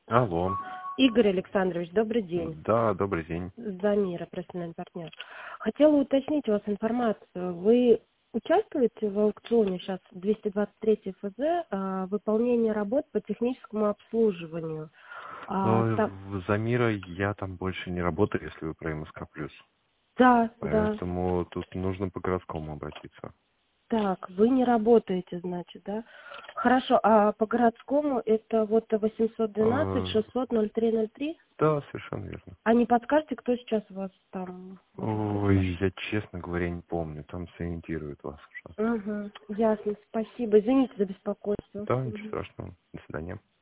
Алло. Игорь Александрович, добрый день. Да, добрый день. Замира, профессиональный партнер. Хотела уточнить у вас информацию. Вы участвуете в аукционе сейчас 223 ФЗ выполнение работ по техническому обслуживанию? Там... В Замира я там больше не работаю, если вы про МСК+. Да, да. Поэтому тут нужно по городскому обратиться. Так, вы не работаете, значит, да? Хорошо, а по городскому это вот 812 600 0303? Да, совершенно верно. А не подскажете, кто сейчас у вас там? Ой, я, честно говоря, не помню. Там сориентируют вас уже. Угу, ясно, спасибо. Извините за беспокойство. Да, ничего страшного. До свидания.